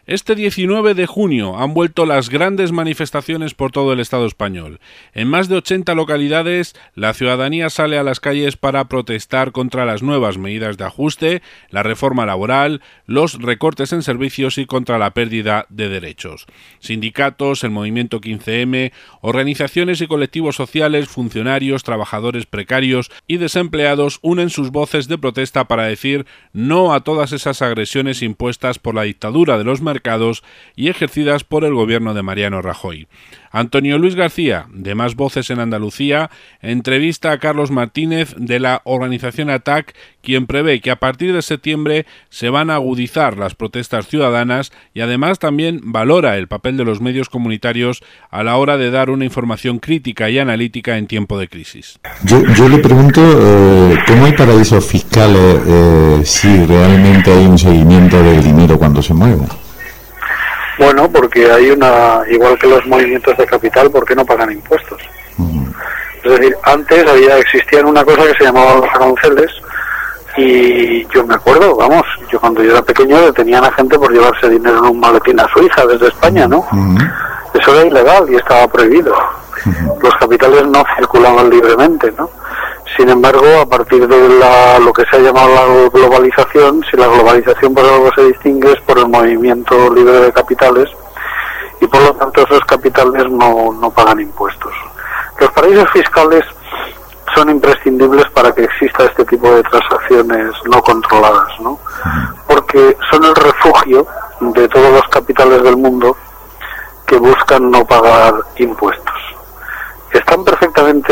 Este 19 de junio han vuelto las grandes manifestaciones por todo el Estado español. En más de 80 localidades, la ciudadanía sale a las calles para protestar contra las nuevas medidas de ajuste, la reforma laboral, los recortes en servicios y contra la pérdida de derechos. Sindicatos, el movimiento 15M, organizaciones y colectivos sociales, funcionarios, trabajadores precarios y desempleados unen sus voces de protesta para decir no a todas esas agresiones impuestas por la dictadura de los mercados y ejercidas por el gobierno de Mariano Rajoy. Antonio Luis García, de Más Voces en Andalucía, entrevista a Carlos Martínez de la organización ATAC, quien prevé que a partir de septiembre se van a agudizar las protestas ciudadanas y además también valora el papel de los medios comunitarios a la hora de dar una información crítica y analítica en tiempo de crisis. Yo le pregunto cómo hay paraísos fiscales si realmente hay un seguimiento del dinero cuando se mueve. Bueno, porque hay igual que los movimientos de capital, ¿por qué no pagan impuestos? Es decir, antes existían una cosa que se llamaba los aranceles, y yo me acuerdo, yo cuando yo era pequeño detenían a gente por llevarse dinero en un maletín a Suiza desde España, ¿no? Eso era ilegal y estaba prohibido. Los capitales no circulaban libremente, ¿no? Sin embargo, a partir de lo que se ha llamado la globalización, si la globalización por algo se distingue es por el movimiento libre de capitales, y por lo tanto esos capitales no pagan impuestos. Los paraísos fiscales son imprescindibles para que exista este tipo de transacciones no controladas, ¿no? Porque son el refugio de todos los capitales del mundo que buscan no pagar impuestos. Están perfectamente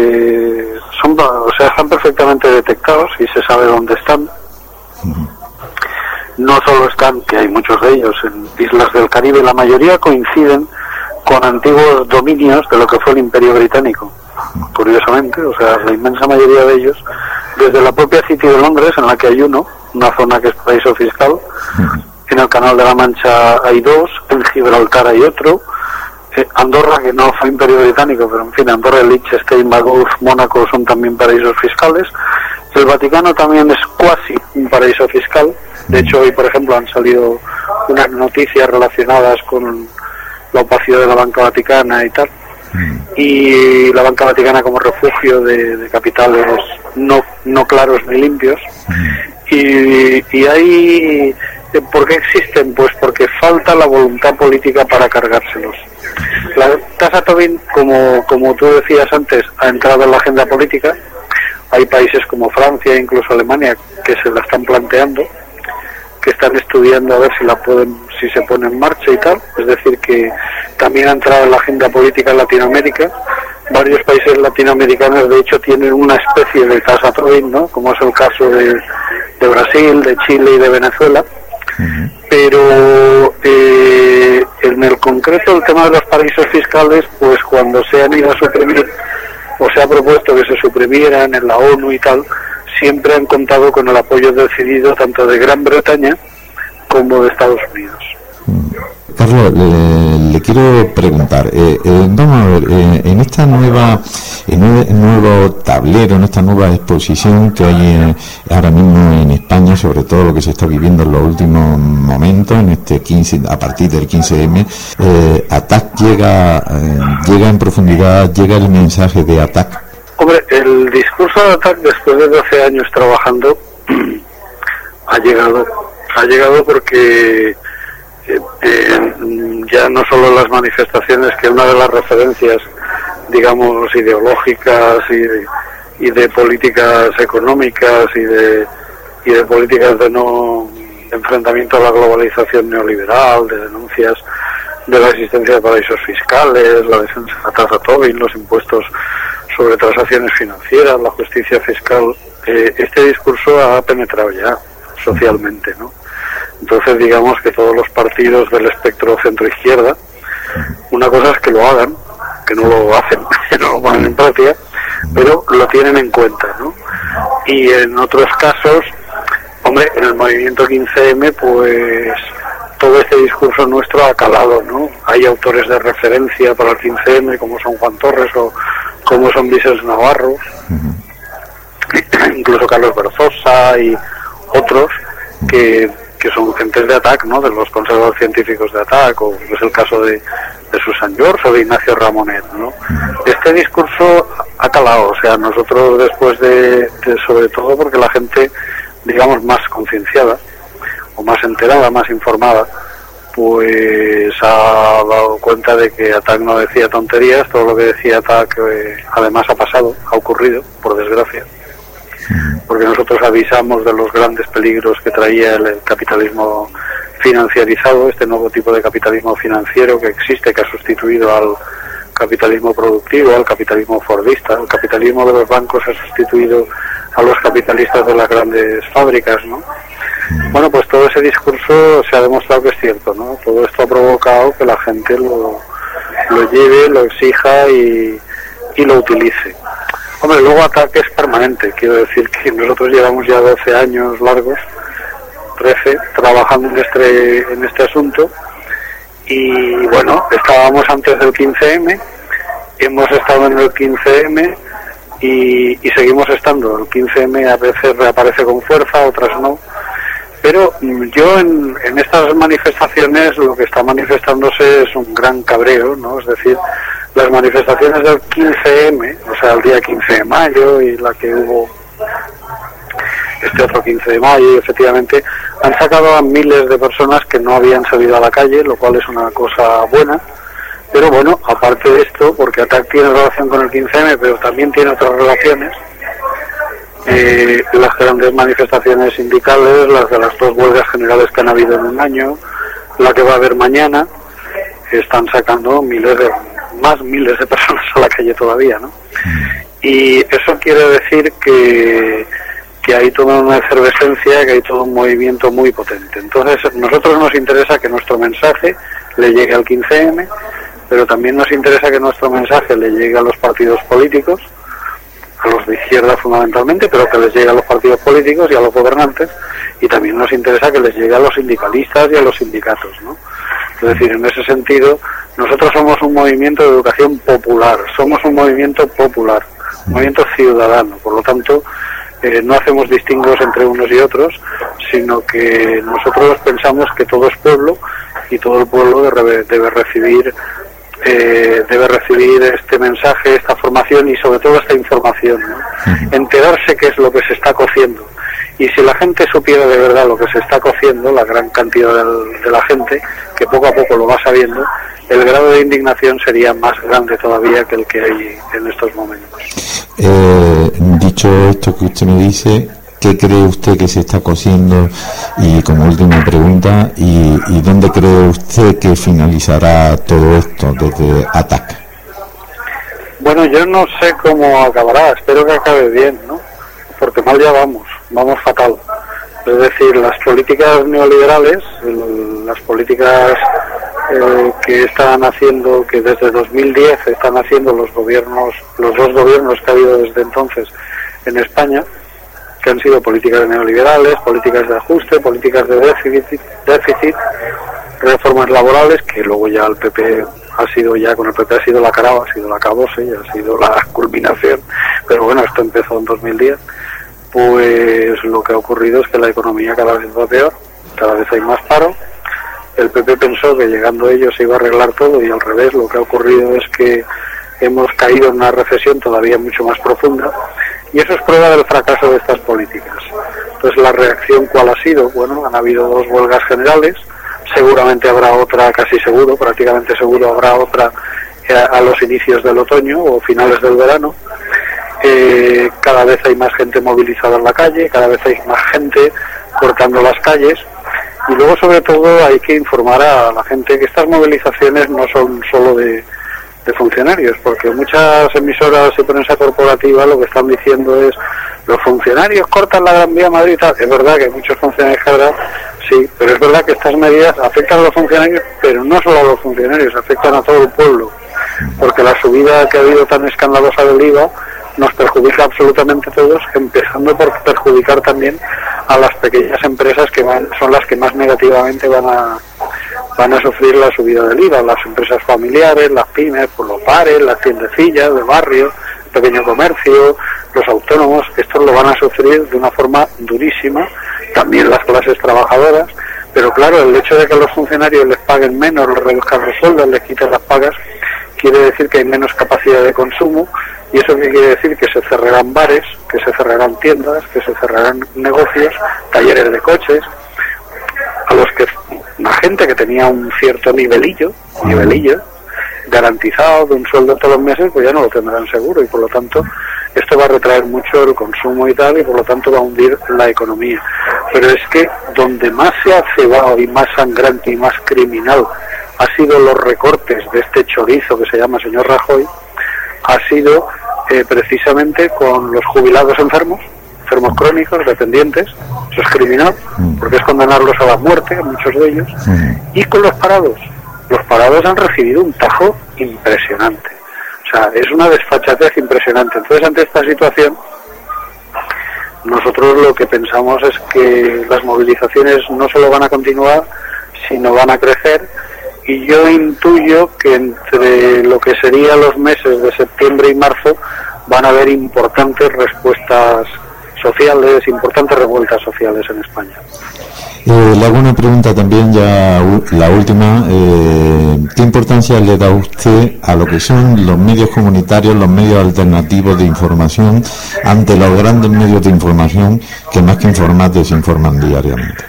detectados y se sabe dónde están. No solo están, que hay muchos de ellos, en islas del Caribe, la mayoría coinciden con antiguos dominios de lo que fue el Imperio Británico. Curiosamente, la inmensa mayoría de ellos, desde la propia City de Londres, en la que hay una zona que es paraíso fiscal, en el Canal de la Mancha hay dos, en Gibraltar hay otro, Andorra, que no fue Imperio Británico, pero en fin, Andorra, Liechtenstein, Magaluf, Mónaco son también paraísos fiscales. El Vaticano también es cuasi un paraíso fiscal. De hecho, hoy, por ejemplo, han salido unas noticias relacionadas con la opacidad de la Banca Vaticana y tal. Y la Banca Vaticana como refugio de capitales no claros ni limpios. Y hay... ¿Por qué existen? Pues porque falta la voluntad política para cargárselos. La tasa Tobin, como tú decías antes, ha entrado en la agenda política. Hay países como Francia, incluso Alemania, que se la están planteando, que están estudiando a ver si se pone en marcha y tal. Es decir, que también ha entrado en la agenda política en Latinoamérica. Varios países latinoamericanos, de hecho, tienen una especie de tasa Tobin, ¿no? Como es el caso de Brasil, de Chile y de Venezuela. Pero en el concreto el tema de los paraísos fiscales, pues cuando se han ido a suprimir o se ha propuesto que se suprimieran en la ONU y tal, siempre han contado con el apoyo decidido tanto de Gran Bretaña como de Estados Unidos. Carlos, le quiero preguntar, vamos a ver, en esta nuevo tablero, en esta nueva exposición que hay ahora mismo en España, sobre todo lo que se está viviendo en los últimos momentos, en este 15, a partir del 15M, ATAC llega en profundidad, llega el mensaje de ATAC. Hombre, el discurso de ATAC, después de 12 años trabajando, ha llegado porque ya no solo las manifestaciones, que una de las referencias, digamos, ideológicas y de políticas económicas y de políticas de enfrentamiento a la globalización neoliberal, de denuncias de la existencia de paraísos fiscales, la defensa de la tasa Tobin, los impuestos sobre transacciones financieras, la justicia fiscal. Este discurso ha penetrado ya socialmente, ¿no? Entonces, digamos que todos los partidos del espectro centro-izquierda, una cosa es que lo hagan, que no lo hacen, que no lo ponen en práctica, pero lo tienen en cuenta, ¿no? Y en otros casos, hombre, en el movimiento 15M, pues todo este discurso nuestro ha calado, ¿no? Hay autores de referencia para el 15M, como son Juan Torres o como son Vicens Navarro, incluso Carlos Berzosa y otros, que que son gentes de ATAC, ¿no? De los conservadores científicos de ATAC, o es el caso de Susan George o de Ignacio Ramonet, ¿no? Este discurso ha calado, o sea, nosotros después de sobre todo porque la gente, digamos, más concienciada o más enterada, más informada, pues ha dado cuenta de que ATAC no decía tonterías. Todo lo que decía ATAC además ha pasado, ha ocurrido, por desgracia, porque nosotros avisamos de los grandes peligros que traía el capitalismo financiarizado, este nuevo tipo de capitalismo financiero que existe, que ha sustituido al capitalismo productivo, al capitalismo fordista. El capitalismo de los bancos ha sustituido a los capitalistas de las grandes fábricas, ¿no? Bueno, pues todo ese discurso se ha demostrado que es cierto, ¿no? Todo esto ha provocado que la gente lo lleve, lo exija y lo utilice. Hombre, luego ATAC es permanente, quiero decir que nosotros llevamos ya 12 años largos, 13, trabajando en este asunto, y bueno, estábamos antes del 15M, hemos estado en el 15M y seguimos estando. El 15M a veces reaparece con fuerza, otras no, pero yo en estas manifestaciones lo que está manifestándose es un gran cabreo, ¿no? Es decir, las manifestaciones del 15M, o sea, el día 15 de mayo y la que hubo este otro 15 de mayo, y efectivamente han sacado a miles de personas que no habían salido a la calle, lo cual es una cosa buena. Pero bueno, aparte de esto, porque ATAC tiene relación con el 15M, pero también tiene otras relaciones, las grandes manifestaciones sindicales, las de las 2 huelgas generales que han habido en un año, la que va a haber mañana, están sacando miles de personas a la calle todavía, ¿no? Y eso quiere decir que hay toda una efervescencia, que hay todo un movimiento muy potente. Entonces, a nosotros nos interesa que nuestro mensaje le llegue al 15M, pero también nos interesa que nuestro mensaje le llegue a los partidos políticos, a los de izquierda fundamentalmente, pero que les llegue a los partidos políticos y a los gobernantes, y también nos interesa que les llegue a los sindicalistas y a los sindicatos, ¿no? Es decir, en ese sentido, nosotros somos un movimiento de educación popular, somos un movimiento popular, un movimiento ciudadano, por lo tanto, no hacemos distingos entre unos y otros, sino que nosotros pensamos que todo es pueblo y todo el pueblo debe recibir este mensaje, esta formación y sobre todo esta información, ¿no? Enterarse qué es lo que se está cociendo. Y si la gente supiera de verdad lo que se está cociendo, la gran cantidad de la gente, que poco a poco lo va sabiendo, el grado de indignación sería más grande todavía que el que hay en estos momentos. Dicho esto que usted me dice, ¿qué cree usted que se está cociendo? Y como última pregunta, ¿y dónde cree usted que finalizará todo esto desde ATAC? Bueno, yo no sé cómo acabará, espero que acabe bien, ¿no? Porque mal ya vamos fatal. Es decir, las políticas neoliberales, las políticas que están haciendo, que desde 2010 están haciendo los dos gobiernos que ha habido desde entonces en España, que han sido políticas neoliberales, políticas de ajuste, políticas de déficit, reformas laborales, que luego ya el PP ha sido la caraba, ha sido la cabose, y ha sido la culminación, pero bueno, esto empezó en 2010, pues lo que ha ocurrido es que la economía cada vez va peor, cada vez hay más paro. El PP pensó que llegando ellos se iba a arreglar todo, y al revés, lo que ha ocurrido es que hemos caído en una recesión todavía mucho más profunda, y eso es prueba del fracaso de estas políticas. Entonces, ¿la reacción cuál ha sido? Bueno, han habido 2 huelgas generales, seguramente habrá otra, casi seguro, prácticamente seguro habrá otra a los inicios del otoño o finales del verano. Cada vez hay más gente movilizada en la calle, cada vez hay más gente cortando las calles, y luego sobre todo hay que informar a la gente que estas movilizaciones no son solo de funcionarios, porque muchas emisoras de prensa corporativa lo que están diciendo es: los funcionarios cortan la Gran Vía a Madrid y tal. Es verdad que hay muchos funcionarios que habrá, sí, pero es verdad que estas medidas afectan a los funcionarios, pero no solo a los funcionarios, afectan a todo el pueblo, porque la subida que ha habido tan escandalosa del IVA nos perjudica absolutamente a todos, empezando por perjudicar también a las pequeñas empresas, que son las que más negativamente van a sufrir la subida del IVA, las empresas familiares, las pymes, pues los bares, las tiendecillas de barrio, el pequeño comercio, los autónomos. Estos lo van a sufrir de una forma durísima, también las clases trabajadoras, Pero claro, el hecho de que a los funcionarios les paguen menos, les reduzcan los sueldos, les quiten las pagas, quiere decir que hay menos capacidad de consumo. ¿Y eso qué quiere decir? Que se cerrarán bares, que se cerrarán tiendas, que se cerrarán negocios, talleres de coches, a los que la gente que tenía un cierto nivelillo garantizado de un sueldo todos los meses, pues ya no lo tendrán seguro, y por lo tanto esto va a retraer mucho el consumo y tal, y por lo tanto va a hundir la economía. Pero es que donde más se ha cebado y más sangrante y más criminal ha sido los recortes de este chorizo que se llama señor Rajoy, ha sido precisamente con los jubilados enfermos crónicos, dependientes. Eso es criminal, porque es condenarlos a la muerte, muchos de ellos, y con los parados. Los parados han recibido un tajo impresionante. O sea, es una desfachatez impresionante. Entonces, ante esta situación, nosotros lo que pensamos es que las movilizaciones no solo van a continuar, sino van a crecer, y yo intuyo que entre lo que serían los meses de septiembre y marzo van a haber importantes respuestas sociales, importantes revueltas sociales en España. Le hago una pregunta también, ya la última. ¿Qué importancia le da usted a lo que son los medios comunitarios, los medios alternativos de información, ante los grandes medios de información que más que informar desinforman diariamente?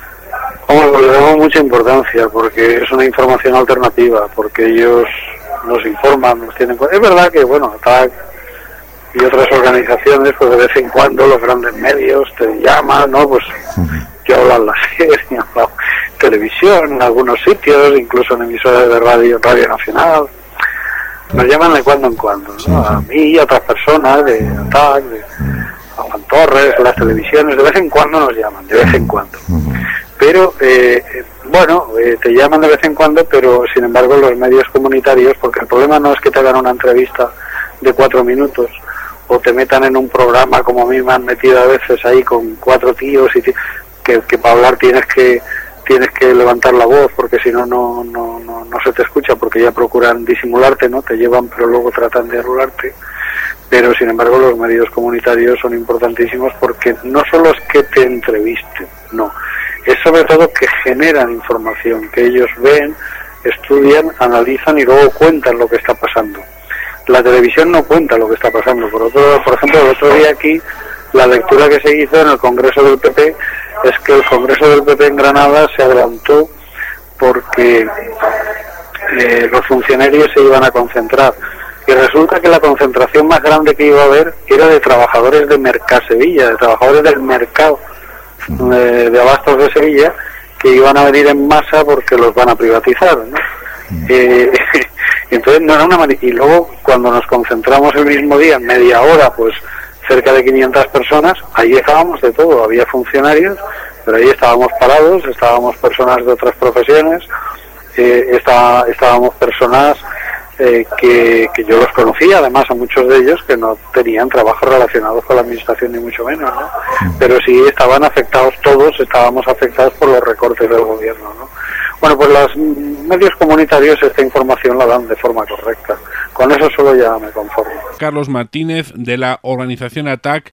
Le damos mucha importancia porque es una información alternativa, porque ellos nos informan, nos tienen. Es verdad que, bueno, ATAC y otras organizaciones, pues de vez en cuando los grandes medios te llaman, ¿no? Pues yo hablo en la serie, hablo en televisión, en algunos sitios, incluso en emisoras de Radio Nacional. Nos llaman de cuando en cuando, ¿no? A mí y a otras personas de ATAC, a Juan Torres, a las televisiones, de vez en cuando nos llaman, de vez en cuando. Pero, te llaman de vez en cuando, pero sin embargo los medios comunitarios, porque el problema no es que te hagan una entrevista de 4 minutos, o te metan en un programa como a mí me han metido a veces ahí con 4 tíos y que para hablar tienes que levantar la voz, porque si no se te escucha, porque ya procuran disimularte, ¿no? Te llevan pero luego tratan de anularte. Pero sin embargo los medios comunitarios son importantísimos, porque no solo es que te entrevisten, no, es sobre todo que generan información, que ellos ven, estudian, analizan y luego cuentan lo que está pasando. La televisión no cuenta lo que está pasando. Por ejemplo, el otro día aquí, la lectura que se hizo en el Congreso del PP es que el Congreso del PP en Granada se adelantó porque los funcionarios se iban a concentrar. Y resulta que la concentración más grande que iba a haber era de trabajadores de Mercasevilla, de trabajadores del mercado de abastos de Sevilla, que iban a venir en masa porque los van a privatizar, ¿no? Entonces no era y luego cuando nos concentramos el mismo día, en media hora, pues cerca de 500 personas, ahí estábamos de todo, había funcionarios, pero ahí estábamos parados, estábamos personas de otras profesiones, estábamos personas que yo los conocía, además a muchos de ellos que no tenían trabajos relacionados con la administración ni mucho menos, ¿no? Pero sí estaban afectados, todos estábamos afectados por los recortes del gobierno, ¿no? Bueno, pues los medios comunitarios esta información la dan de forma correcta. Con eso solo ya me conformo. Carlos Martínez, de la organización ATAC,